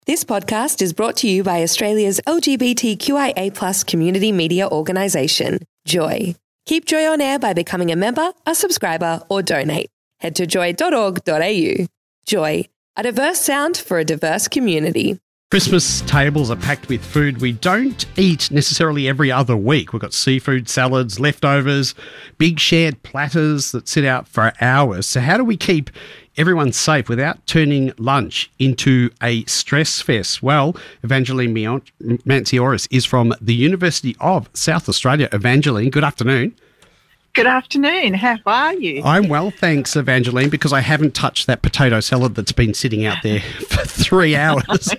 This podcast is brought to you by Australia's LGBTQIA+ community media organisation, Joy. Keep Joy on air by becoming a member, a subscriber, or donate. Head to joy.org.au. Joy, a diverse sound for a diverse community. Christmas tables are packed with food we don't eat necessarily every other week. We've got seafood, salads, leftovers, big shared platters that sit out for hours. So how do we keep everyone safe without turning lunch into a stress fest? Well, Evangeline Mantsioris is from the University of South Australia. Evangeline, good afternoon. Good afternoon. How are you? I'm well, thanks, Evangeline, because I haven't touched that potato salad that's been sitting out there for 3 hours.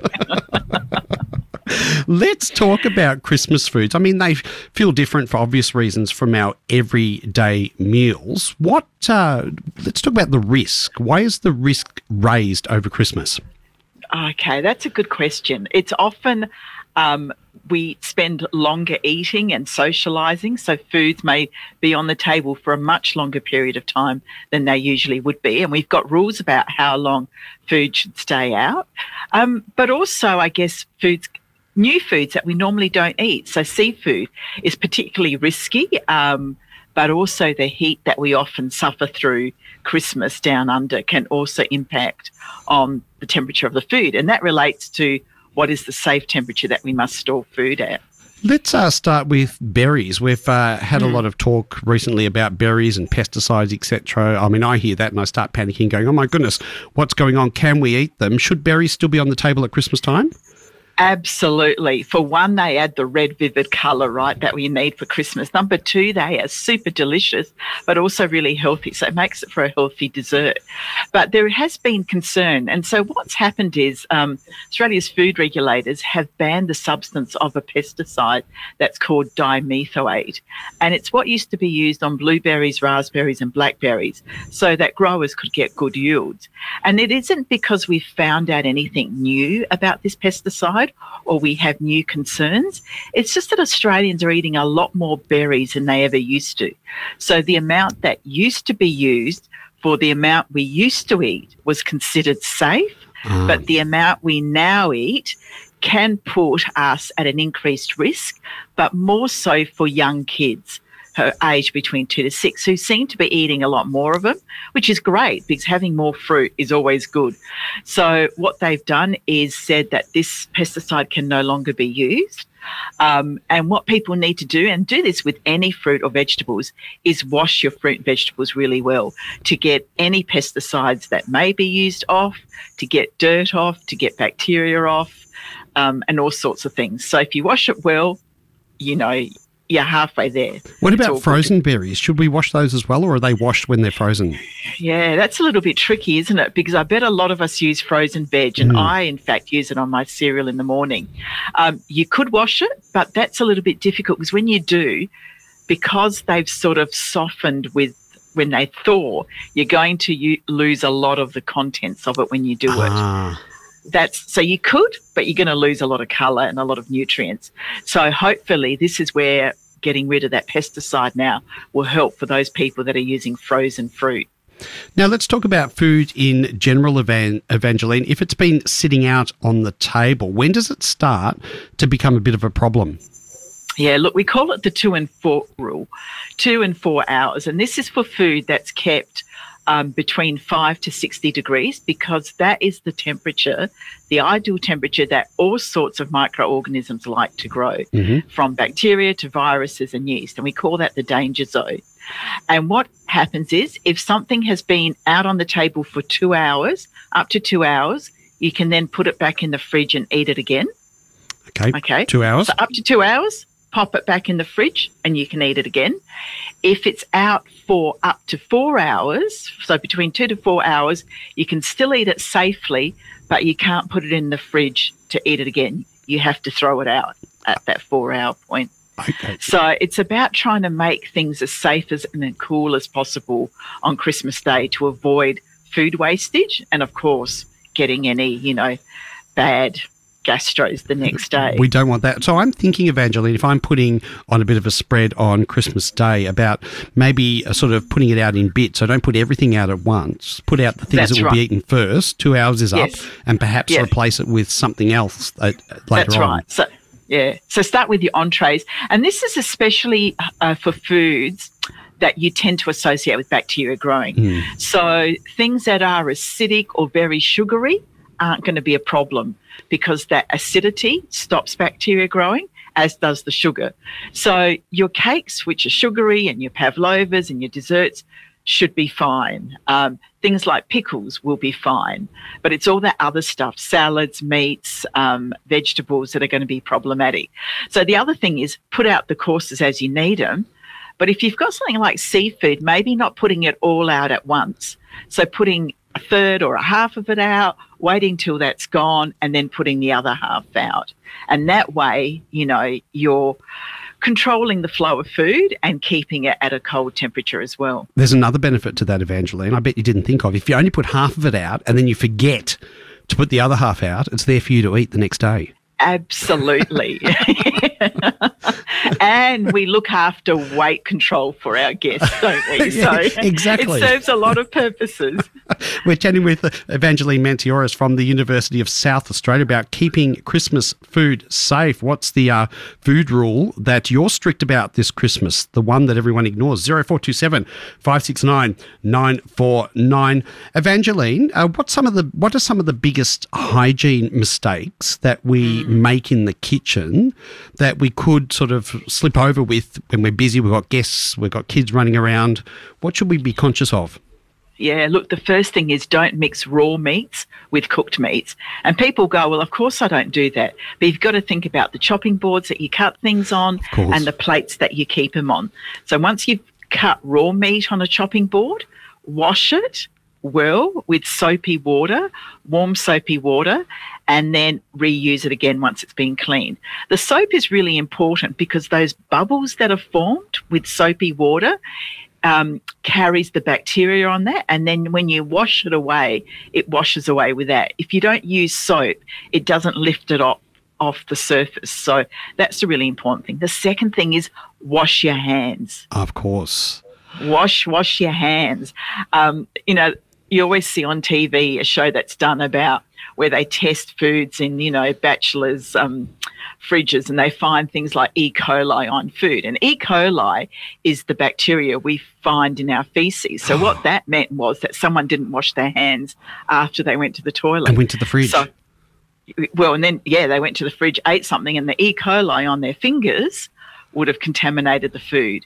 Let's talk about Christmas foods. I mean, they feel different for obvious reasons from our everyday meals. Let's talk about the risk. Why is the risk raised over Christmas? Okay, that's a good question. It's often we spend longer eating and socialising, so foods may be on the table for a much longer period of time than they usually would be, and we've got rules about how long food should stay out. But also, I guess, new foods that we normally don't eat. So seafood is particularly risky, but also the heat that we often suffer through Christmas down under can also impact on the temperature of the food, and that relates to what is the safe temperature that we must store food at. Let's start with berries. We've had a lot of talk recently about berries and pesticides, etc. I mean, I hear that and I start panicking, going, oh my goodness, what's going on? Can we eat them? Should berries still be on the table at Christmas time? Absolutely. For one, they add the red vivid colour, right, that we need for Christmas. Number two, they are super delicious, but also really healthy. So it makes it for a healthy dessert. But there has been concern. And so what's happened is Australia's food regulators have banned the substance of a pesticide that's called dimethoate. And it's what used to be used on blueberries, raspberries and blackberries so that growers could get good yields. And it isn't because we've found out anything new about this pesticide or we have new concerns. It's just that Australians are eating a lot more berries than they ever used to. So the amount that used to be used for the amount we used to eat was considered safe, but the amount we now eat can put us at an increased risk, but more so for young kids aged between 2 to 6 who seem to be eating a lot more of them, which is great because having more fruit is always good. So what they've done is said that this pesticide can no longer be used. And what people need to do, and do this with any fruit or vegetables, is wash your fruit and vegetables really well to get any pesticides that may be used off, to get dirt off, to get bacteria off, and all sorts of things. So if you wash it well, you know, you're halfway there. What about frozen berries? Should we wash those as well, or are they washed when they're frozen? Yeah, that's a little bit tricky, isn't it? Because I bet a lot of us use frozen veg, and I, in fact, use it on my cereal in the morning. You could wash it, but that's a little bit difficult because when you do, because they've sort of softened when they thaw, you're going to lose a lot of the contents of it when you do it. So you could, but you're going to lose a lot of colour and a lot of nutrients. So hopefully this is where getting rid of that pesticide now will help for those people that are using frozen fruit. Now let's talk about food in general, Evangeline. If it's been sitting out on the table, when does it start to become a bit of a problem? Yeah, look, we call it the 2 and 4 rule, 2 and 4 hours. And this is for food that's kept between 5 to 60 degrees, because that is the temperature, the ideal temperature that all sorts of microorganisms like to grow, from bacteria to viruses and yeast. And we call that the danger zone. And what happens is if something has been out on the table for 2 hours, up to 2 hours, you can then put it back in the fridge and eat it again. Okay. 2 hours. So up to 2 hours, pop it back in the fridge and you can eat it again. If it's out for up to 4 hours, so between 2 to 4 hours, you can still eat it safely, but you can't put it in the fridge to eat it again. You have to throw it out at that 4 hour point. Okay. So it's about trying to make things as safe and cool as possible on Christmas Day to avoid food wastage and, of course, getting any, bad gastros the next day. We don't want that. So I'm thinking, Evangeline, if I'm putting on a bit of a spread on Christmas Day, about maybe sort of putting it out in bits. So don't put everything out at once. Put out the things that will be eaten first. 2 hours is up, and perhaps replace it with something else later on. That's right. So start with your entrees. And this is especially for foods that you tend to associate with bacteria growing. So things that are acidic or very sugary aren't going to be a problem, because that acidity stops bacteria growing, as does the sugar. So your cakes, which are sugary, and your pavlovas and your desserts should be fine. Things like pickles will be fine, but it's all that other stuff, salads, meats, vegetables, that are going to be problematic. So the other thing is put out the courses as you need them. But if you've got something like seafood, maybe not putting it all out at once. So putting a third or a half of it out, waiting till that's gone, and then putting the other half out. And that way, you're controlling the flow of food and keeping it at a cold temperature as well. There's another benefit to that, Evangeline, I bet you didn't think of. If you only put half of it out and then you forget to put the other half out, it's there for you to eat the next day. Absolutely. And we look after weight control for our guests, don't we? So exactly. It serves a lot of purposes. We're chatting with Evangeline Mantioris from the University of South Australia about keeping Christmas food safe. What's the food rule that you're strict about this Christmas, the one that everyone ignores? 0427 569 949. Evangeline, what are some of the biggest hygiene mistakes that we make in the kitchen that we could sort of slip over with when we're busy, we've got guests, we've got kids running around? What should we be conscious of? Yeah, look, the first thing is don't mix raw meats with cooked meats. And people go, well, of course I don't do that. But you've got to think about the chopping boards that you cut things on and the plates that you keep them on. So once you've cut raw meat on a chopping board, wash it well with soapy water, warm soapy water, and then reuse it again once it's been cleaned. The soap is really important because those bubbles that are formed with soapy water carries the bacteria on that, and then when you wash it away, it washes away with that. If you don't use soap, it doesn't lift it off the surface. So that's the really important thing. The second thing is wash your hands. Of course. Wash your hands. You always see on TV a show that's done about where they test foods in, bachelors' fridges, and they find things like E. coli on food. And E. coli is the bacteria we find in our feces. So what that meant was that someone didn't wash their hands after they went to the toilet. And went to the fridge. They went to the fridge, ate something, and the E. coli on their fingers would have contaminated the food.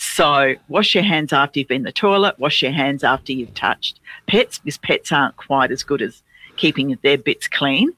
So wash your hands after you've been in the toilet, wash your hands after you've touched pets, because pets aren't quite as good as keeping their bits clean.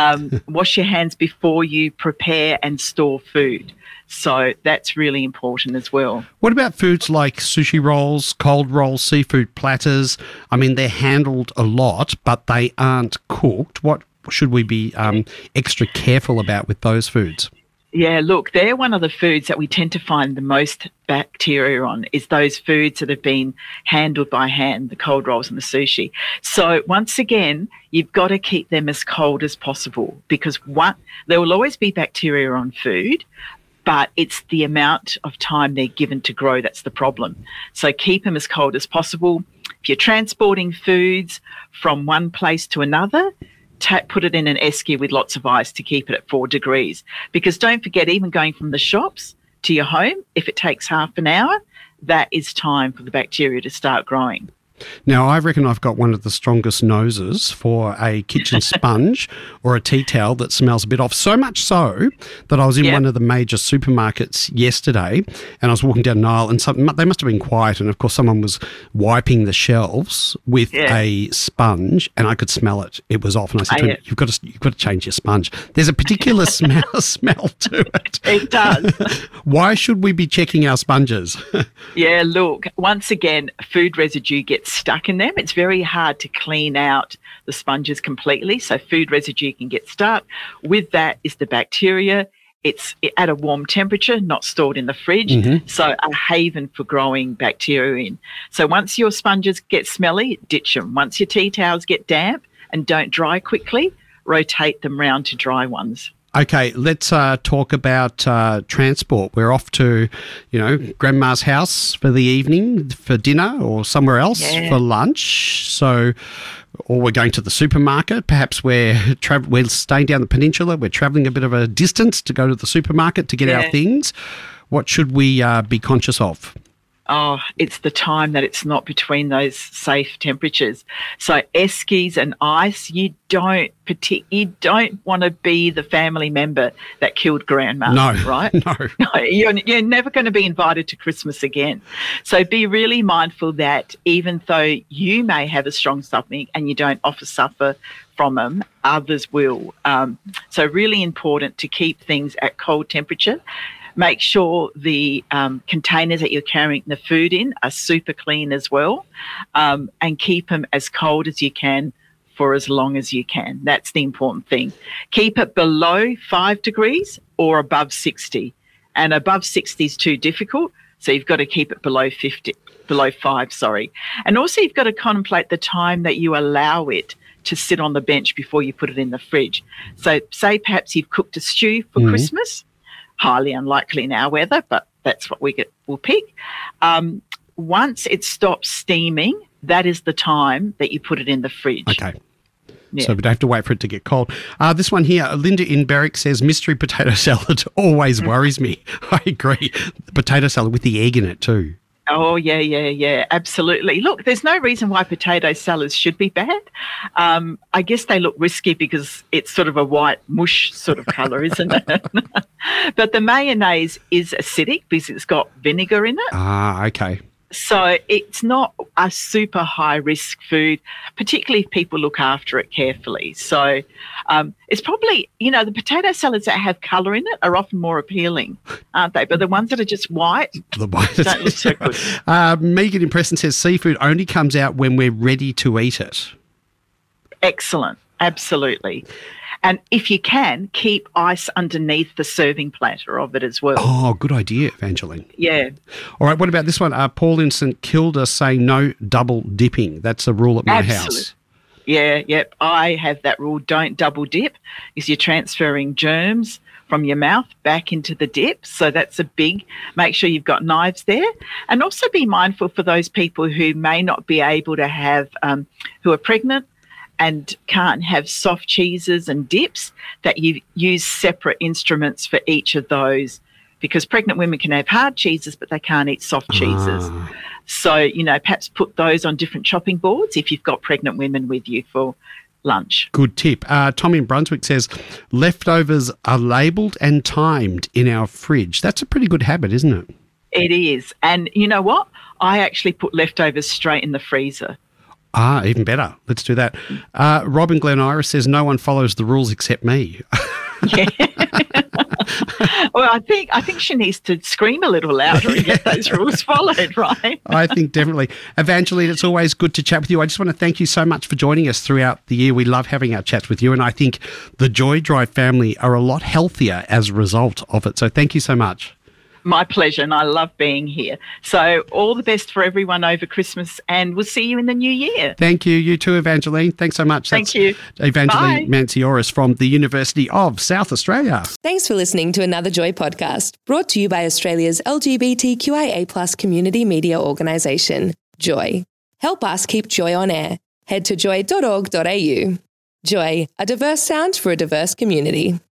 Wash your hands before you prepare and store food. So that's really important as well. What about foods like sushi rolls, cold rolls, seafood platters? I mean, they're handled a lot, but they aren't cooked. What should we be extra careful about with those foods? Yeah, look, they're one of the foods that we tend to find the most bacteria on, is those foods that have been handled by hand, the cold rolls and the sushi. So once again, you've got to keep them as cold as possible, because there will always be bacteria on food, but it's the amount of time they're given to grow that's the problem. So keep them as cold as possible. If you're transporting foods from one place to another, put it in an esky with lots of ice to keep it at 4 degrees. Because don't forget, even going from the shops to your home, if it takes half an hour, that is time for the bacteria to start growing. Now, I reckon I've got one of the strongest noses for a kitchen sponge or a tea towel that smells a bit off. So much so that I was in one of the major supermarkets yesterday, and I was walking down an aisle, and they must have been quiet, and of course someone was wiping the shelves with a sponge, and I could smell it. It was off, and I said to him, you've got to change your sponge. There's a particular smell to it. It does. Why should we be checking our sponges? Yeah, look, once again, food residue gets stuck in them. It's very hard to clean out the sponges completely, so food residue can get stuck. With that is the bacteria. It's at a warm temperature, not stored in the fridge, so a haven for growing bacteria in. So once your sponges get smelly, ditch them. Once your tea towels get damp and don't dry quickly, rotate them round to dry ones. Okay, let's talk about transport. We're off to, Grandma's house for the evening for dinner or somewhere else for lunch. So, or we're going to the supermarket. Perhaps we're staying down the peninsula. We're travelling a bit of a distance to go to the supermarket to get our things. What should we be conscious of? Oh, it's the time that it's not between those safe temperatures. So eskies and ice, you don't want to be the family member that killed Grandma, right? No, you're never going to be invited to Christmas again. So be really mindful that even though you may have a strong stomach and you don't often suffer from them, others will. So really important to keep things at cold temperature. Make sure the containers that you're carrying the food in are super clean as well, and keep them as cold as you can for as long as you can. That's the important thing. Keep it below 5 degrees or above 60. And above 60 is too difficult, so you've got to keep it below 5, sorry. And also you've got to contemplate the time that you allow it to sit on the bench before you put it in the fridge. So say perhaps you've cooked a stew for Christmas. Highly unlikely in our weather, but that's what we'll pick. Once it stops steaming, that is the time that you put it in the fridge. Okay. Yeah. So we don't have to wait for it to get cold. This one here, Linda in Berwick says, mystery potato salad always worries me. I agree. The potato salad with the egg in it too. Oh, yeah, absolutely. Look, there's no reason why potato salads should be bad. I guess they look risky because it's sort of a white mush sort of colour, isn't it? But the mayonnaise is acidic because it's got vinegar in it. Ah, okay. So it's not a super high-risk food, particularly if people look after it carefully. So it's probably, the potato salads that have colour in it are often more appealing, aren't they? But the ones that are just white don't look so good. Megan in Preston says seafood only comes out when we're ready to eat it. Excellent. Absolutely. And if you can, keep ice underneath the serving platter of it as well. Oh, good idea, Evangeline. Yeah. All right, what about this one? Paul in St Kilda saying no double dipping. That's a rule at my house. Yep. I have that rule. Don't double dip because you're transferring germs from your mouth back into the dip. So that's make sure you've got knives there. And also be mindful for those people who may not be able to have, who are pregnant and can't have soft cheeses and dips, that you use separate instruments for each of those, because pregnant women can have hard cheeses, but they can't eat soft cheeses. So, perhaps put those on different chopping boards if you've got pregnant women with you for lunch. Good tip. Tom in Brunswick says leftovers are labelled and timed in our fridge. That's a pretty good habit, isn't it? It is. And you know what? I actually put leftovers straight in the freezer. Ah, even better. Let's do that. Robin Glen Iris says no one follows the rules except me. Yeah. Well, I think she needs to scream a little louder and get those rules followed, right? I think definitely. Evangeline, it's always good to chat with you. I just want to thank you so much for joining us throughout the year. We love having our chats with you, and I think the Joy Drive family are a lot healthier as a result of it. So thank you so much. My pleasure, and I love being here. So all the best for everyone over Christmas, and we'll see you in the new year. Thank you. You too, Evangeline. Thanks so much. Thank you. Evangeline Mancioris from the University of South Australia. Thanks for listening to another Joy podcast, brought to you by Australia's LGBTQIA+ community media organisation, Joy. Help us keep Joy on air. Head to joy.org.au. Joy, a diverse sound for a diverse community.